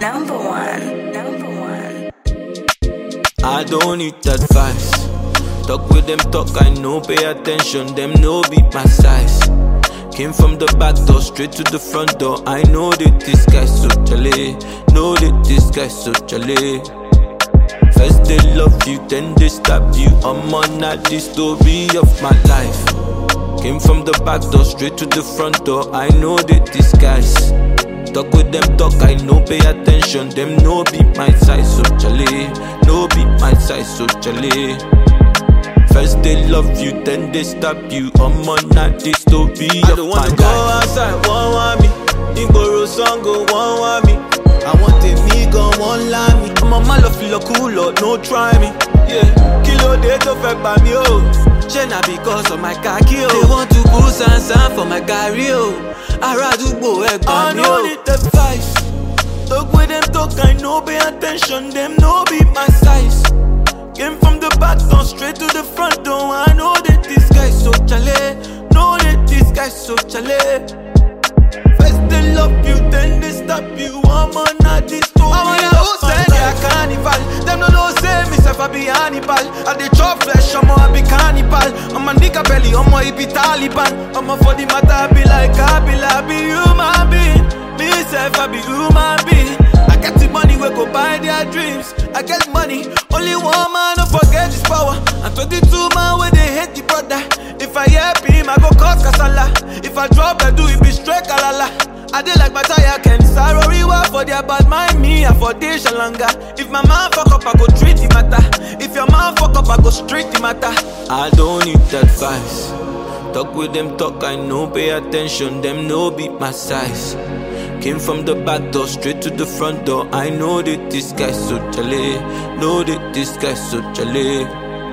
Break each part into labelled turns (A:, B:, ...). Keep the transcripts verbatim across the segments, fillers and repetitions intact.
A: number one, number one.
B: I don't need advice. Talk with them, talk, I know, pay attention. Them no be my size. Came from the back door, straight to the front door. I know that this guy's so jolly. Know that this guy's so jolly. First they love you, then they stab you. I'm on at the story of my life. Came from the back door, straight to the front door. I know that this guy's. Talk with them, talk, I know, pay attention. Them no be my size, so jolly. No be my size, so jolly. First they love you, then they stab you. I'm on at the story
C: I
B: of
C: don't
B: my
C: wanna
B: life.
C: go outside, one want me. Igboro song go, one want me. I want a me go, one line me. I'm a man of feel cool, no try me. Yeah, kilo day to fake by me, oh. Shena because of my khaki, oh. They want to put sansan for my carry, oh. Aradubo, egg
B: I
C: me,
B: know
C: oh.
B: the advice. Talk with them, talk, I know, pay attention. Them no be my size. Came from the back door, straight to the front door. I know that this guy's so chale. Know that this guy's so chale. First they love you, then they stop you. I'm on at this story.
C: I wanna
B: of
C: who
B: my
C: say they a
B: life.
C: carnival. Them no know say myself I be Hannibal. I dey chop flesh, I'm a be cannibal. I'm a nigga belly, I'm a be Taliban. I'm a for the matter, I be like Kabila. I be human being, myself I be human being. I get the money, we go buy their dreams. I get money, only one man, don't forget his power. And twenty-two man where they hate the brother. If I help him, I go cause kasala. If I drop, I do it be straight kalala. I dey like my tire can sorry for their bad mind me, I for this longer. If my man fuck up, I go treat the matter. If your man fuck up, I go straight the matter.
B: I don't need advice. Talk with them, talk, I know, pay attention. Them no be my size. Came from the back door, straight to the front door. I know that this guy's so jolly. Know that this guy's so jolly.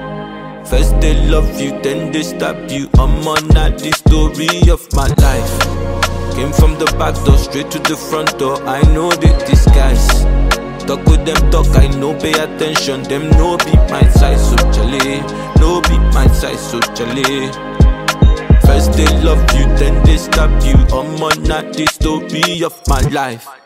B: First they love you, then they stab you. I'm on at the story of my life. Came from the back door, straight to the front door. I know that this guy's. Talk with them, talk, I know, pay attention. Them no be my size, so jolly. No be my size, so jolly. First they love you, then they stab you. I'm on at the story of my life.